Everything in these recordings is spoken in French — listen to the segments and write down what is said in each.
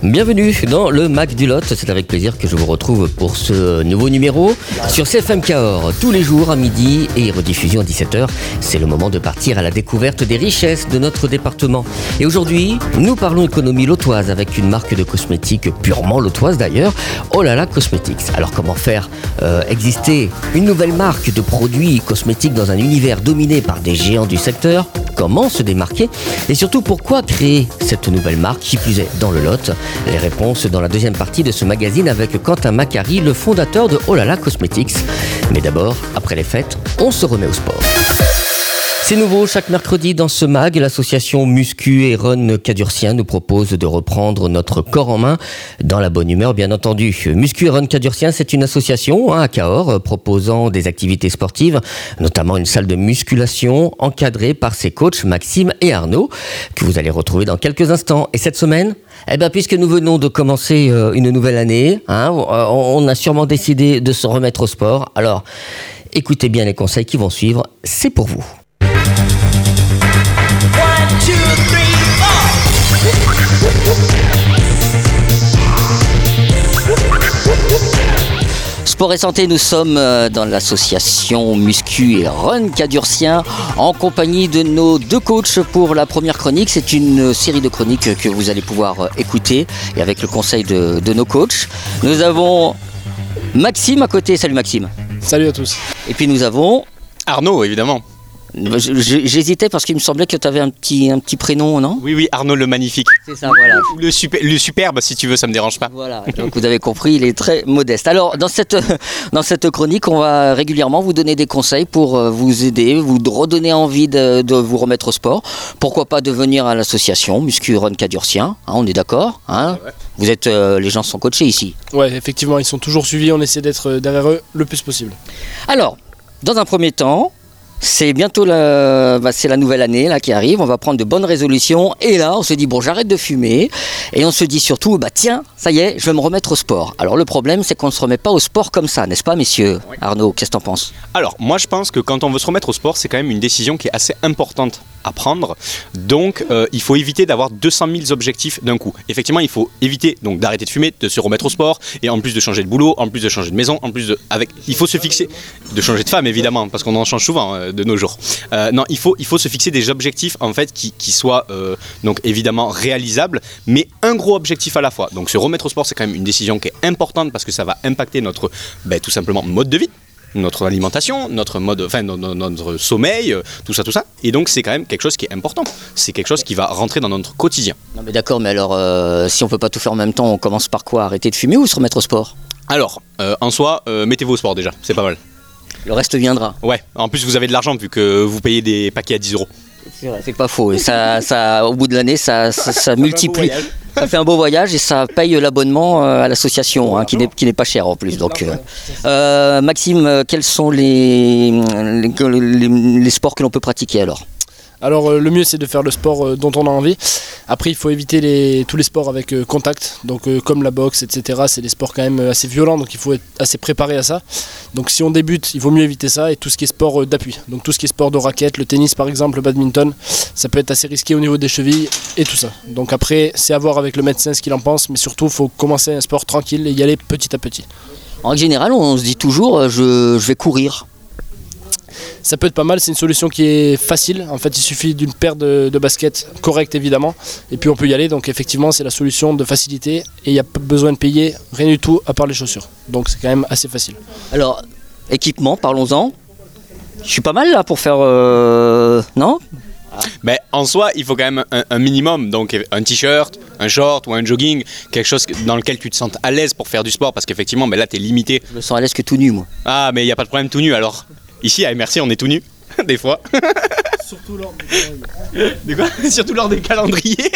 Bienvenue dans le Mac du Lot, c'est avec plaisir que je vous retrouve pour ce nouveau numéro sur CFM Cahors, tous les jours à midi et rediffusion à 17h. C'est le moment de partir à la découverte des richesses de notre département. Et aujourd'hui, nous parlons économie lotoise avec une marque de cosmétiques purement lotoise d'ailleurs, Oh là là Cosmetics. Alors comment faire exister une nouvelle marque de produits cosmétiques dans un univers dominé par des géants du secteur ? Comment se démarquer ? Et surtout, pourquoi créer cette nouvelle marque, qui plus est dans le Lot ? Les réponses dans la deuxième partie de ce magazine avec Quentin Macari, le fondateur de Oh là là Cosmetics. Mais d'abord, après les fêtes, on se remet au sport. C'est nouveau, chaque mercredi dans ce mag, l'association Muscu et Run Cadurcien nous propose de reprendre notre corps en main dans la bonne humeur, bien entendu. Muscu et Run Cadurcien, c'est une association à Cahors proposant des activités sportives, notamment une salle de musculation encadrée par ses coachs Maxime et Arnaud, que vous allez retrouver dans quelques instants. Et cette semaine, puisque nous venons de commencer une nouvelle année, on a sûrement décidé de se remettre au sport. Alors, écoutez bien les conseils qui vont suivre, c'est pour vous. Sport et santé, nous sommes dans l'association Muscu et Run Cadurcien en compagnie de nos deux coachs pour la première chronique. C'est une série de chroniques que vous allez pouvoir écouter et avec le conseil de nos coachs. Nous avons Maxime à côté. Salut Maxime. Salut à tous. Et puis nous avons Arnaud, évidemment. J'hésitais parce qu'il me semblait que tu avais un petit prénom, non ? Oui, Arnaud le magnifique. C'est ça, voilà. Ou le superbe, si tu veux, ça me dérange pas. Voilà, donc vous avez compris, il est très modeste. Alors, dans cette chronique, on va régulièrement vous donner des conseils pour vous aider, vous redonner envie de vous remettre au sport. Pourquoi pas de venir à l'association Muscu Run Cadurcien, on est d'accord, hein ? Ouais. Vous êtes, les gens sont coachés ici. Ouais, effectivement, ils sont toujours suivis, on essaie d'être derrière eux le plus possible. Alors, dans un premier temps, c'est bientôt c'est la nouvelle année là, qui arrive, on va prendre de bonnes résolutions et là on se dit j'arrête de fumer et on se dit surtout tiens, ça y est, je vais me remettre au sport. Alors le problème c'est qu'on ne se remet pas au sport comme ça, n'est-ce pas messieurs ? Oui. Arnaud, qu'est-ce que t'en penses ? Alors moi je pense que quand on veut se remettre au sport, c'est quand même une décision qui est assez importante à prendre, donc il faut éviter d'avoir 200 000 objectifs d'un coup. Effectivement il faut éviter donc d'arrêter de fumer, de se remettre au sport et en plus de changer de boulot, en plus de changer de maison, en plus il faut se fixer, de changer de femme évidemment parce qu'on en change souvent de nos jours. Non, il faut se fixer des objectifs en fait qui soient donc évidemment réalisables, mais un gros objectif à la fois. Donc se remettre au sport c'est quand même une décision qui est importante parce que ça va impacter notre tout simplement mode de vie, notre alimentation, notre sommeil, tout ça. Et donc c'est quand même quelque chose qui est important. C'est quelque chose qui va rentrer dans notre quotidien. Non mais d'accord, mais alors si on peut pas tout faire en même temps, on commence par quoi ? Arrêter de fumer ou se remettre au sport ? Alors, en soi, mettez-vous au sport déjà, c'est pas mal. Le reste viendra. Ouais, en plus vous avez de l'argent vu que vous payez des paquets à 10 €. C'est vrai, c'est pas faux. Et ça, au bout de l'année, ça multiplie. Ça fait un beau voyage et ça paye l'abonnement à l'association, qui n'est pas cher en plus. Donc, Maxime, quels sont les sports que l'on peut pratiquer alors ? Alors le mieux c'est de faire le sport dont on a envie. Après il faut éviter tous les sports avec contact, donc comme la boxe, etc. C'est des sports quand même assez violents, donc il faut être assez préparé à ça. Donc si on débute, il vaut mieux éviter ça et tout ce qui est sport d'appui. Donc tout ce qui est sport de raquette, le tennis par exemple, le badminton, ça peut être assez risqué au niveau des chevilles et tout ça. Donc après c'est à voir avec le médecin ce qu'il en pense, mais surtout il faut commencer un sport tranquille et y aller petit à petit. En général on se dit toujours je vais courir. Ça peut être pas mal, c'est une solution qui est facile. En fait, il suffit d'une paire de baskets correcte évidemment, et puis on peut y aller. Donc effectivement, c'est la solution de facilité et il n'y a pas besoin de payer rien du tout à part les chaussures. Donc c'est quand même assez facile. Alors, équipement, parlons-en. Je suis pas mal là pour faire... non ? Mais en soi, il faut quand même un minimum, donc un t-shirt, un short ou un jogging, quelque chose dans lequel tu te sens à l'aise pour faire du sport, parce qu'effectivement, là, tu es limité. Je me sens à l'aise que tout nu, moi. Ah, mais il n'y a pas de problème tout nu alors. Ici, à MRC, on est tout nu, des fois. Surtout lors des calendriers. De quoi ? Surtout lors des calendriers.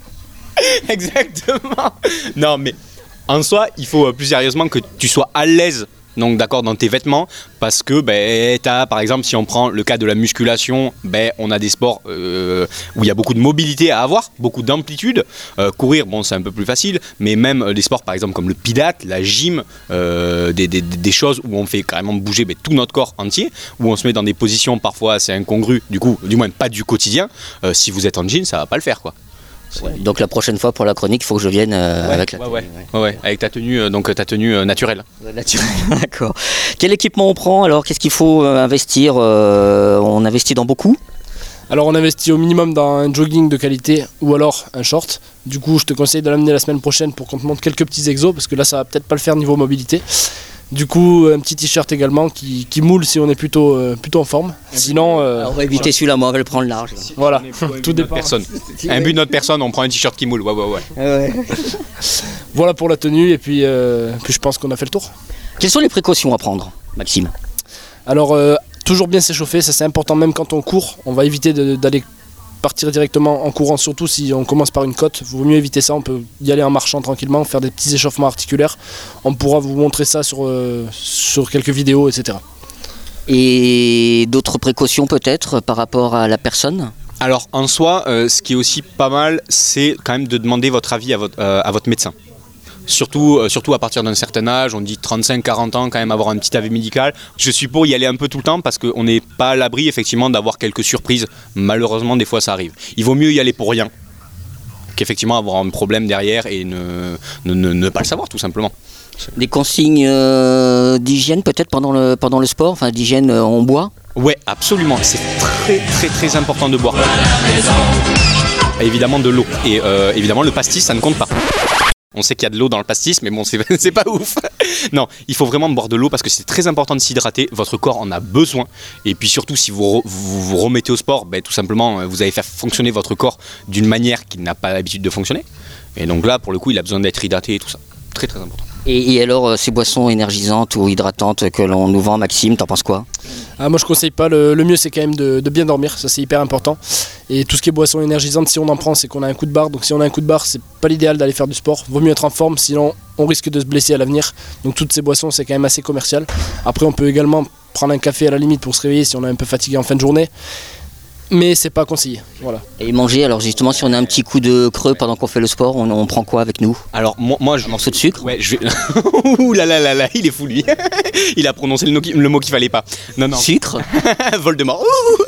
Exactement. Non, mais en soi, il faut plus sérieusement que tu sois à l'aise donc d'accord dans tes vêtements, parce que t'as, par exemple, si on prend le cas de la musculation, on a des sports où il y a beaucoup de mobilité à avoir, beaucoup d'amplitude. Courir, bon, c'est un peu plus facile, mais même des sports par exemple comme le pilates, la gym, des choses où on fait carrément bouger tout notre corps entier, où on se met dans des positions parfois assez incongrues, du moins pas du quotidien. Si vous êtes en jean, ça va pas le faire, quoi. Donc la prochaine fois pour la chronique, il faut que je vienne avec la tenue. Avec ta tenue, ta tenue naturelle. Naturelle, d'accord. Quel équipement on prend alors? Qu'est-ce qu'il faut investir? On investit dans beaucoup? Alors on investit au minimum dans un jogging de qualité ou alors un short. Du coup je te conseille de l'amener la semaine prochaine pour qu'on te montre quelques petits exos parce que là ça va peut-être pas le faire niveau mobilité. Du coup un petit t-shirt également qui moule si on est plutôt en forme. Sinon on va éviter celui-là, moi on va le prendre large. Voilà, tout dépend. Un but de notre personne, on prend un t-shirt qui moule. Ouais. Voilà pour la tenue et puis je pense qu'on a fait le tour. Quelles sont les précautions à prendre, Maxime? Alors toujours bien s'échauffer, ça c'est important même quand on court. On va éviter d'aller partir directement en courant, surtout si on commence par une côte. Il vaut mieux éviter ça, on peut y aller en marchant tranquillement, faire des petits échauffements articulaires. On pourra vous montrer ça sur quelques vidéos, etc. Et d'autres précautions peut-être par rapport à la personne? Alors en soi, ce qui est aussi pas mal, c'est quand même de demander votre avis à votre médecin. Surtout à partir d'un certain âge, on dit 35-40 ans, quand même avoir un petit avis médical. Je suis pour y aller un peu tout le temps parce qu'on n'est pas à l'abri effectivement d'avoir quelques surprises. Malheureusement, des fois ça arrive. Il vaut mieux y aller pour rien qu'effectivement avoir un problème derrière et ne pas le savoir tout simplement. Des consignes d'hygiène peut-être pendant le sport, enfin d'hygiène on boit? Ouais, absolument. C'est très très très important de boire. Évidemment de l'eau. Et évidemment le pastis, ça ne compte pas. On sait qu'il y a de l'eau dans le pastis, mais bon, c'est pas ouf. Non, il faut vraiment boire de l'eau parce que c'est très important de s'hydrater. Votre corps en a besoin. Et puis surtout, si vous vous remettez au sport, tout simplement, vous allez faire fonctionner votre corps d'une manière qu'il n'a pas l'habitude de fonctionner. Et donc là, pour le coup, il a besoin d'être hydraté et tout ça. Très très important. Et alors, ces boissons énergisantes ou hydratantes que l'on nous vend, Maxime, t'en penses quoi? Moi je conseille pas, le mieux c'est quand même de bien dormir, ça c'est hyper important. Et tout ce qui est boissons énergisantes, si on en prend, c'est qu'on a un coup de barre. Donc si on a un coup de barre, c'est pas l'idéal d'aller faire du sport. Vaut mieux être en forme, sinon on risque de se blesser à l'avenir. Donc toutes ces boissons, c'est quand même assez commercial. Après on peut également prendre un café à la limite pour se réveiller si on est un peu fatigué en fin de journée. Mais c'est pas conseillé, voilà. Et manger, alors justement, si on a un petit coup de creux pendant qu'on fait le sport, on prend quoi avec nous? Alors moi un morceau de sucre? Ouais, je vais... Ouh là là là là, il est fou lui. Il a prononcé le mot qu'il fallait pas. Non. Sucre. Voldemort.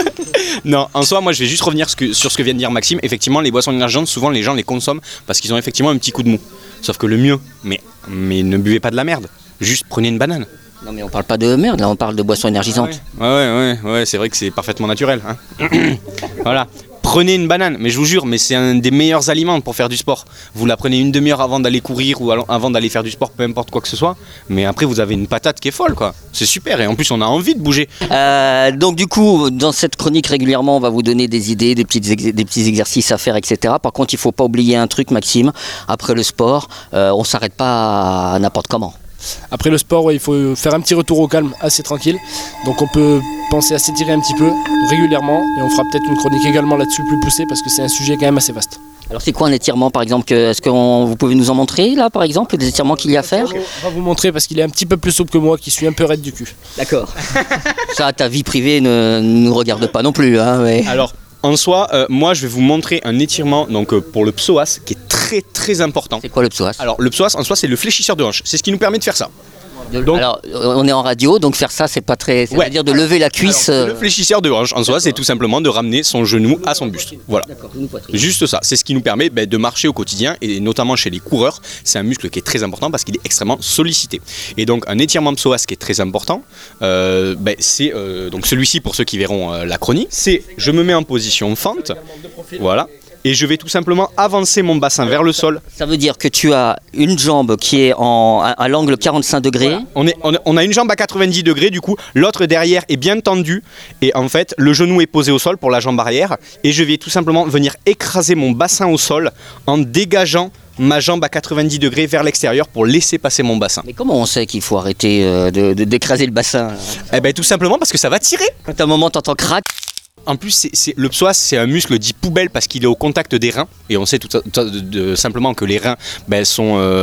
Non, en soi, moi je vais juste revenir sur ce que vient de dire Maxime. Effectivement, les boissons énergisantes, souvent les gens les consomment parce qu'ils ont effectivement un petit coup de mou. Sauf que le mieux, mais ne buvez pas de la merde. Juste prenez une banane. Non mais on parle pas de merde, là on parle de boissons énergisantes. Ouais, c'est vrai que c'est parfaitement naturel. Hein. Voilà. Prenez une banane, mais je vous jure, mais c'est un des meilleurs aliments pour faire du sport. Vous la prenez une demi-heure avant d'aller courir ou avant d'aller faire du sport, peu importe quoi que ce soit. Mais après, vous avez une patate qui est folle, quoi. C'est super, et en plus, on a envie de bouger. Donc du coup, dans cette chronique, régulièrement, on va vous donner des idées, des petits exercices à faire, etc. Par contre, il faut pas oublier un truc, Maxime. Après le sport, on s'arrête pas à n'importe comment. Après le sport, il faut faire un petit retour au calme assez tranquille. Donc on peut penser à s'étirer un petit peu régulièrement et on fera peut-être une chronique également là-dessus plus poussée parce que c'est un sujet quand même assez vaste. Alors c'est quoi un étirement par exemple? Est-ce que vous pouvez nous en montrer là par exemple, des étirements qu'il y a à faire? On va vous montrer parce qu'il est un petit peu plus souple que moi qui suis un peu raide du cul. D'accord. Ça, ta vie privée ne nous regarde pas non plus. Hein, mais... Alors en soi, moi je vais vous montrer un étirement pour le psoas qui est très très important. C'est quoi le psoas? Alors le psoas en soi c'est le fléchisseur de hanche, c'est ce qui nous permet de faire ça. Donc, alors on est en radio, donc faire ça c'est pas très... C'est-à-dire de lever la cuisse... Alors, le fléchisseur de hanche en soi c'est tout simplement de ramener son genou à son buste. Voilà. Juste ça, c'est ce qui nous permet de marcher au quotidien et notamment chez les coureurs. C'est un muscle qui est très important parce qu'il est extrêmement sollicité. Et donc un étirement psoas qui est très important, c'est donc celui-ci pour ceux qui verront la chronique. C'est je me mets en position fente, voilà. Et je vais tout simplement avancer mon bassin vers le sol. Ça veut dire que tu as une jambe qui est à l'angle 45 degrés. Voilà. On a une jambe à 90 degrés, du coup, l'autre derrière est bien tendue. Et en fait, le genou est posé au sol pour la jambe arrière. Et je vais tout simplement venir écraser mon bassin au sol en dégageant ma jambe à 90 degrés vers l'extérieur pour laisser passer mon bassin. Mais comment on sait qu'il faut arrêter d'écraser le bassin? Tout simplement parce que ça va tirer. Quand à un moment t'entends crac. En plus, le psoas, c'est un muscle dit poubelle parce qu'il est au contact des reins. Et on sait simplement que les reins c'est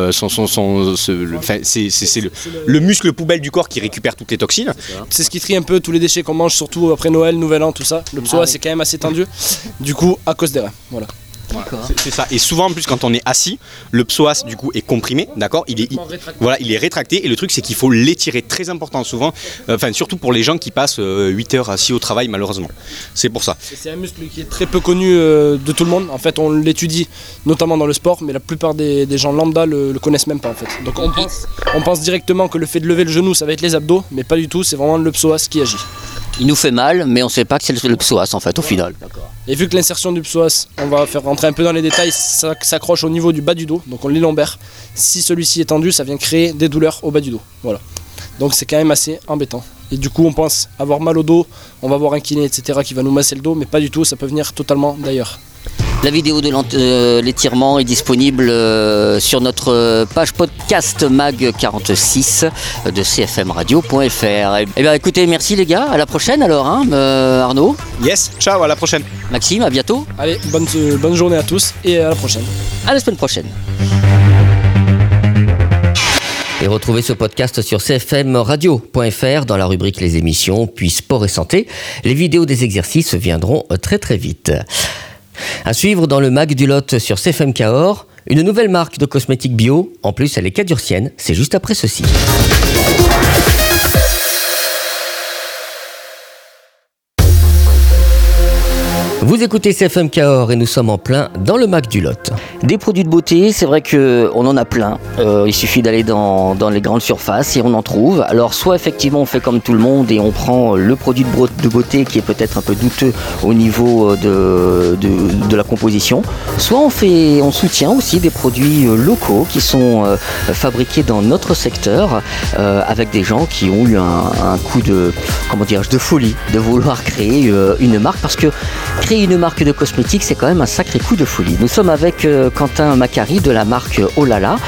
le muscle poubelle du corps qui récupère toutes les toxines. C'est ce qui trie un peu tous les déchets qu'on mange, surtout après Noël, Nouvel An, tout ça. Le psoas, c'est quand même assez tendu. Du coup, à cause des reins. Voilà. C'est ça. Et souvent, en plus, quand on est assis, le psoas du coup est comprimé, d'accord. Il est rétracté. Et le truc, c'est qu'il faut l'étirer. Très important, souvent. Surtout pour les gens qui passent 8 heures assis au travail, malheureusement. C'est pour ça. C'est un muscle qui est très peu connu de tout le monde. En fait, on l'étudie notamment dans le sport, mais la plupart des gens lambda le connaissent même pas en fait. Donc on pense directement que le fait de lever le genou, ça va être les abdos, mais pas du tout. C'est vraiment le psoas qui agit. Il nous fait mal, mais on ne sait pas que c'est le psoas en fait au final. Et vu que l'insertion du psoas, on va faire rentrer un peu dans les détails, ça s'accroche au niveau du bas du dos, donc on lit lombaire. Si celui-ci est tendu, ça vient créer des douleurs au bas du dos. Voilà. Donc c'est quand même assez embêtant. Et du coup on pense avoir mal au dos, on va voir un kiné, etc. qui va nous masser le dos, mais pas du tout, ça peut venir totalement d'ailleurs. La vidéo de l'étirement est disponible sur notre page podcast mag46 de cfmradio.fr. Eh bien écoutez, merci les gars, à la prochaine alors, Arnaud. Yes, ciao, à la prochaine. Maxime, à bientôt. Allez, bonne journée à tous et à la prochaine. À la semaine prochaine. Et retrouvez ce podcast sur cfmradio.fr dans la rubrique Les émissions, puis sport et santé. Les vidéos des exercices viendront très très vite. À suivre dans le Mag du Lot sur CFM Cahors, une nouvelle marque de cosmétiques bio. En plus, elle est cadurcienne. C'est juste après ceci. Vous écoutez CFM Cahors et nous sommes en plein dans le Mag du Lot. Des produits de beauté, c'est vrai qu'on en a plein. Il suffit d'aller dans les grandes surfaces et on en trouve. Alors soit effectivement on fait comme tout le monde et on prend le produit de beauté qui est peut-être un peu douteux au niveau de la composition. Soit on soutient aussi des produits locaux qui sont fabriqués dans notre secteur avec des gens qui ont eu un coup de folie de vouloir créer une marque, parce que créer une marque de cosmétiques, c'est quand même un sacré coup de folie. Nous sommes avec Quentin Macari de la marque Olala,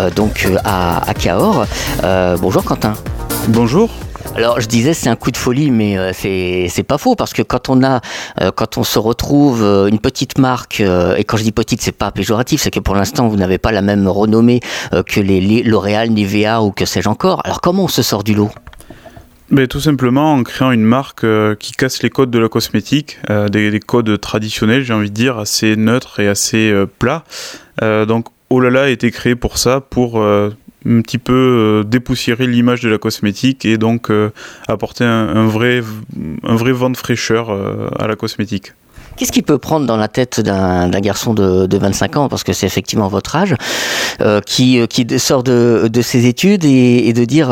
à Cahors. Bonjour Quentin. Bonjour. Alors je disais c'est un coup de folie, mais c'est pas faux, parce que quand on se retrouve une petite marque, et quand je dis petite c'est pas péjoratif, c'est que pour l'instant vous n'avez pas la même renommée que les L'Oréal, Nivea ou que sais-je encore. Alors comment on se sort du lot ? Mais tout simplement en créant une marque qui casse les codes de la cosmétique, des codes traditionnels, j'ai envie de dire, assez neutres et assez plats. Donc Olala a été créé pour ça, pour un petit peu dépoussiérer l'image de la cosmétique et donc apporter un vrai vent de fraîcheur à la cosmétique. Qu'est-ce qui peut prendre dans la tête d'un garçon de 25 ans, parce que c'est effectivement votre âge, qui sort de ses études et de dire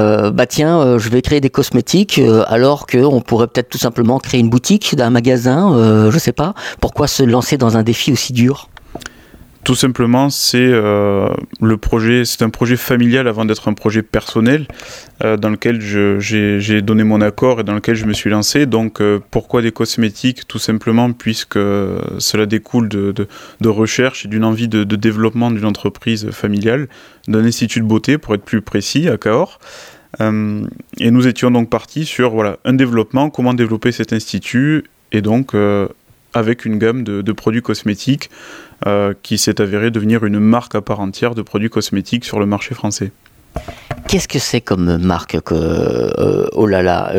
je vais créer des cosmétiques, alors qu'on pourrait peut-être tout simplement créer une boutique d'un magasin, je sais pas. Pourquoi se lancer dans un défi aussi dur ? Tout simplement, c'est un projet familial avant d'être un projet personnel, dans lequel j'ai donné mon accord et dans lequel je me suis lancé. Donc pourquoi des cosmétiques ? Tout simplement puisque cela découle de recherche et d'une envie de développement d'une entreprise familiale, d'un institut de beauté pour être plus précis, à Cahors. Et nous étions donc partis sur un développement, comment développer cet institut, et donc avec une gamme de produits cosmétiques qui s'est avérée devenir une marque à part entière de produits cosmétiques sur le marché français. Qu'est-ce que c'est comme marque Olala ?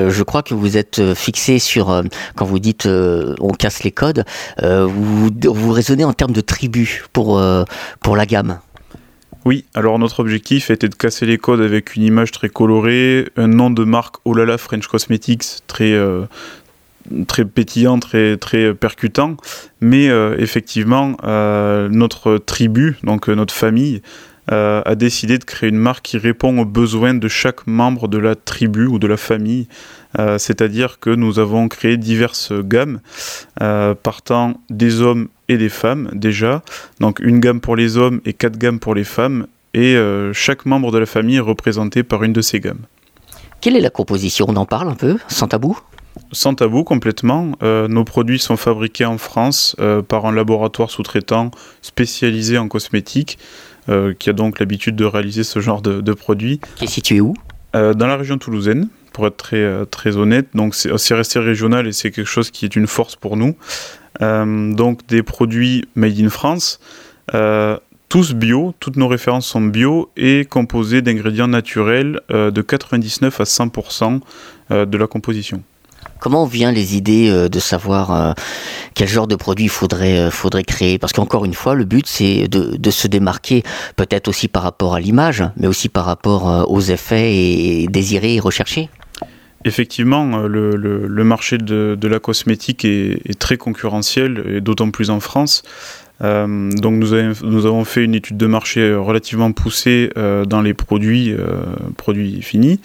Je crois que vous êtes fixé sur, quand vous dites on casse les codes, vous raisonnez en termes de tribu pour la gamme. Oui, alors notre objectif était de casser les codes avec une image très colorée, un nom de marque Olala French Cosmetics très pétillant, très percutant, mais effectivement notre tribu, donc notre famille, a décidé de créer une marque qui répond aux besoins de chaque membre de la tribu ou de la famille, c'est-à-dire que nous avons créé diverses gammes partant des hommes et des femmes déjà, donc une gamme pour les hommes et 4 gammes pour les femmes, et chaque membre de la famille est représenté par une de ces gammes. Quelle est la composition ? On en parle un peu, sans tabou ? Sans tabou, complètement. Nos produits sont fabriqués en France par un laboratoire sous-traitant spécialisé en cosmétique, qui a donc l'habitude de réaliser ce genre de produits. Qui est situé où ? Dans la région toulousaine, pour être très honnête. Donc c'est resté régional et c'est quelque chose qui est une force pour nous. Donc des produits made in France, tous bio, toutes nos références sont bio et composés d'ingrédients naturels de 99 à 100% de la composition. comment vient les idées de savoir quel genre de produit faudrait créer? Parce qu'encore une fois, le but c'est de se démarquer, peut-être aussi par rapport à l'image, mais aussi par rapport aux effets et désirés et recherchés. Effectivement, le marché de la cosmétique est très concurrentiel, et d'autant plus en France. Donc nous avons fait une étude de marché relativement poussée dans les produits finis.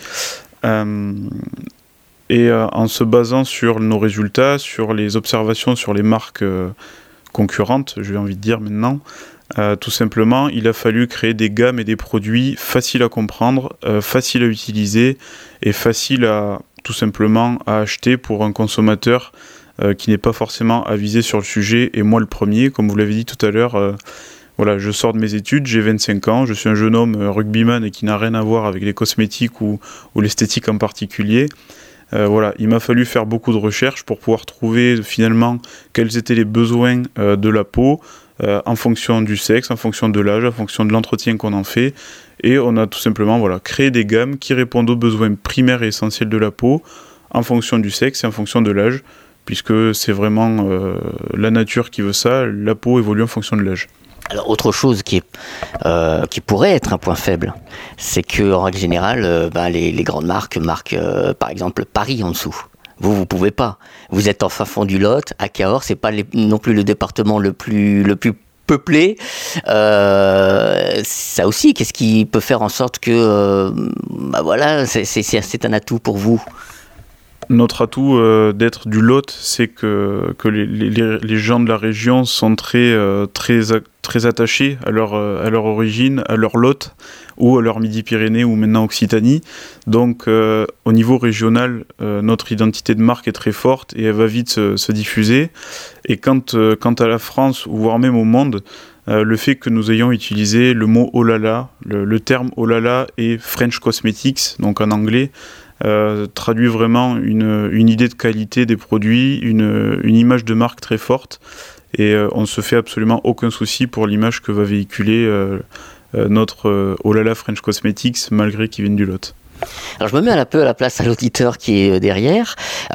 Et en se basant sur nos résultats, sur les observations sur les marques concurrentes, j'ai envie de dire maintenant, tout simplement, il a fallu créer des gammes et des produits faciles à comprendre, faciles à utiliser et faciles tout simplement à acheter pour un consommateur qui n'est pas forcément avisé sur le sujet. Et moi le premier, comme vous l'avez dit tout à l'heure, voilà, je sors de mes études, j'ai 25 ans, je suis un jeune homme rugbyman et qui n'a rien à voir avec les cosmétiques ou l'esthétique en particulier. Voilà, il m'a fallu faire beaucoup de recherches pour pouvoir trouver finalement quels étaient les besoins de la peau en fonction du sexe, en fonction de l'âge, en fonction de l'entretien qu'on en fait. Et on a tout simplement créé des gammes qui répondent aux besoins primaires et essentiels de la peau en fonction du sexe et en fonction de l'âge, puisque c'est vraiment la nature qui veut ça, la peau évolue en fonction de l'âge. Alors autre chose qui pourrait être un point faible, c'est que en règle générale, les grandes marques marquent par exemple Paris en dessous. Vous pouvez pas. Vous êtes en fin fond du Lot, à Cahors, c'est pas non plus le département le plus peuplé. Ça aussi, qu'est-ce qui peut faire en sorte que c'est un atout pour vous? Notre atout d'être du Lot, c'est que les gens de la région sont très attachés à leur origine, à leur Lot, ou à leur Midi-Pyrénées, ou maintenant Occitanie. Donc au niveau régional, notre identité de marque est très forte et elle va vite se diffuser. Et quant à la France, ou voire même au monde, le fait que nous ayons utilisé le mot oh là là, le terme oh là là et French Cosmetics, donc en anglais, traduit vraiment une idée de qualité des produits, une image de marque très forte, et on ne se fait absolument aucun souci pour l'image que va véhiculer notre oh là là French Cosmetics, malgré qu'ils viennent du Lot. Alors je me mets un peu à la place à l'auditeur qui est derrière.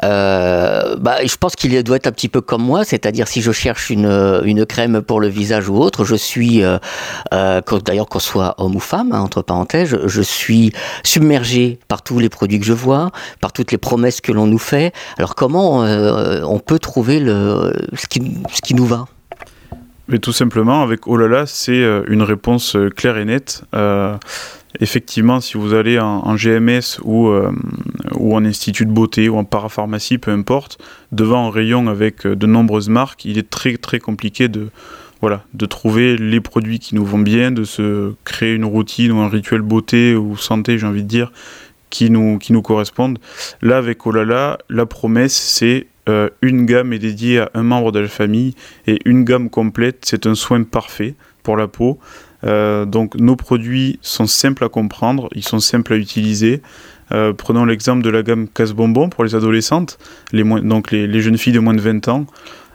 Je pense qu'il doit être un petit peu comme moi, c'est-à-dire si je cherche une crème pour le visage ou autre, je suis, d'ailleurs qu'on soit homme ou femme, entre parenthèses, je suis submergé par tous les produits que je vois, par toutes les promesses que l'on nous fait. Alors comment on peut trouver ce qui nous va ? Mais tout simplement, avec oh là là, c'est une réponse claire et nette. Effectivement, si vous allez en GMS ou en institut de beauté ou en parapharmacie, peu importe, devant un rayon avec de nombreuses marques, il est très très compliqué de trouver les produits qui nous vont bien, de se créer une routine ou un rituel beauté ou santé, j'ai envie de dire, qui nous correspondent. Là, avec oh là là, la promesse, c'est une gamme est dédiée à un membre de la famille et une gamme complète, c'est un soin parfait pour la peau. Donc nos produits sont simples à comprendre, ils sont simples à utiliser. Prenons l'exemple de la gamme Casse-Bonbon pour les adolescentes, les jeunes filles de moins de 20 ans.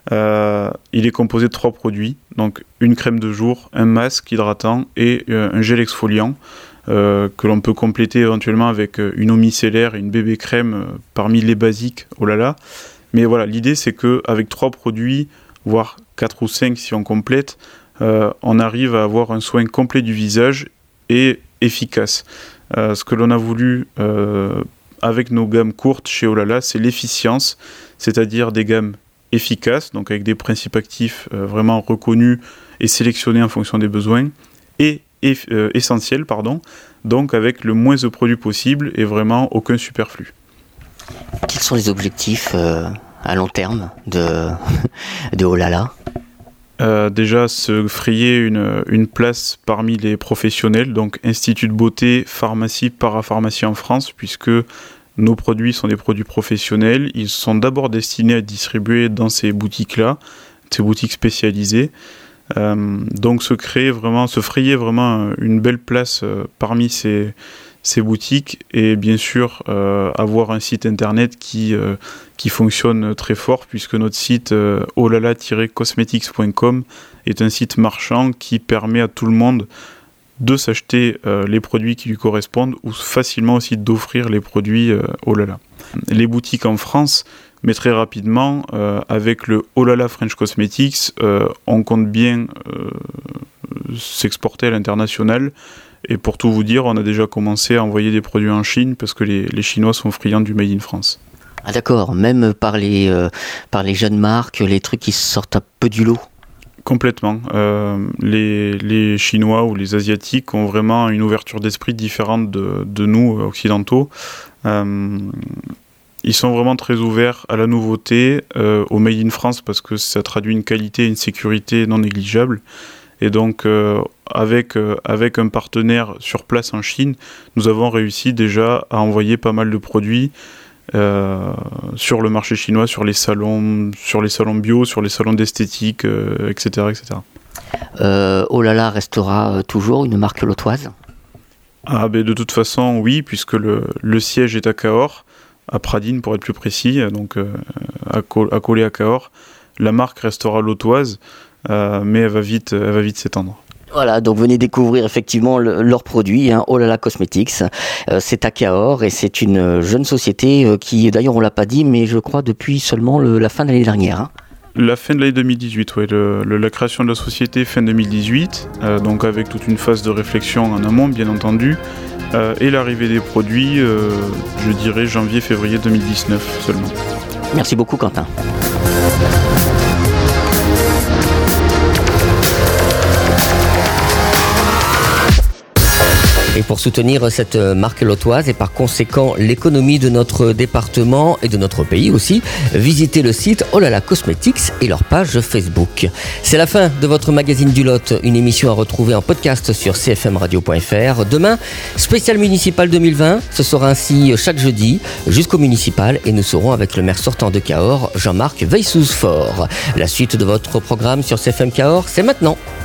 Il est composé de 3 produits, donc une crème de jour, un masque hydratant et un gel exfoliant que l'on peut compléter éventuellement avec une eau micellaire et une bébé crème parmi les basiques, oh là là. Mais voilà, l'idée c'est qu'avec 3 produits, voire 4 ou 5 si on complète, on arrive à avoir un soin complet du visage et efficace. Ce que l'on a voulu avec nos gammes courtes chez oh là là, c'est l'efficience, c'est-à-dire des gammes efficaces, donc avec des principes actifs vraiment reconnus et sélectionnés en fonction des besoins, et essentiels, donc avec le moins de produits possible et vraiment aucun superflu. Quels sont les objectifs à long terme de oh là là ? Déjà se frayer une place parmi les professionnels, donc institut de beauté, pharmacie, parapharmacie en France, puisque nos produits sont des produits professionnels. Ils sont d'abord destinés à être distribués dans ces boutiques-là, ces boutiques spécialisées. Donc se frayer vraiment une belle place parmi ces boutiques et bien sûr avoir un site internet qui fonctionne très fort, puisque notre site olala-cosmetics.com est un site marchand qui permet à tout le monde de s'acheter les produits qui lui correspondent ou facilement aussi d'offrir les produits oh là là. Les boutiques en France Mais très rapidement, avec le Olala French Cosmetics, on compte bien s'exporter à l'international. Et pour tout vous dire, on a déjà commencé à envoyer des produits en Chine parce que les Chinois sont friands du Made in France. Ah d'accord, même par les jeunes marques, les trucs qui sortent un peu du lot. Complètement. Les Chinois ou les Asiatiques ont vraiment une ouverture d'esprit différente de nous, occidentaux. Ils sont vraiment très ouverts à la nouveauté, au Made in France, parce que ça traduit une qualité et une sécurité non négligeables. Et donc, avec un partenaire sur place en Chine, nous avons réussi déjà à envoyer pas mal de produits sur le marché chinois, sur les salons bio, sur les salons d'esthétique, etc. Olala restera toujours une marque lotoise ? De toute façon, oui, puisque le siège est à Cahors, à Pradines pour être plus précis, donc accolé à Cahors. La marque restera lotoise, mais elle va vite s'étendre. Voilà, donc venez découvrir effectivement leurs produits, Olala Cosmetics. C'est à Cahors et c'est une jeune société qui, d'ailleurs on l'a pas dit, mais je crois depuis seulement la fin de l'année dernière. La fin de l'année 2018, oui. La création de la société fin 2018, donc avec toute une phase de réflexion en amont, bien entendu, et l'arrivée des produits, je dirais janvier-février 2019 seulement. Merci beaucoup Quentin. Et pour soutenir cette marque lotoise et par conséquent l'économie de notre département et de notre pays aussi, visitez le site Olala Cosmetics et leur page Facebook. C'est la fin de votre magazine du Lot, une émission à retrouver en podcast sur cfmradio.fr. Demain, spécial municipal 2020, ce sera ainsi chaque jeudi jusqu'au municipal et nous serons avec le maire sortant de Cahors, Jean-Marc Weissouz-Fort. La suite de votre programme sur CFM Cahors, c'est maintenant.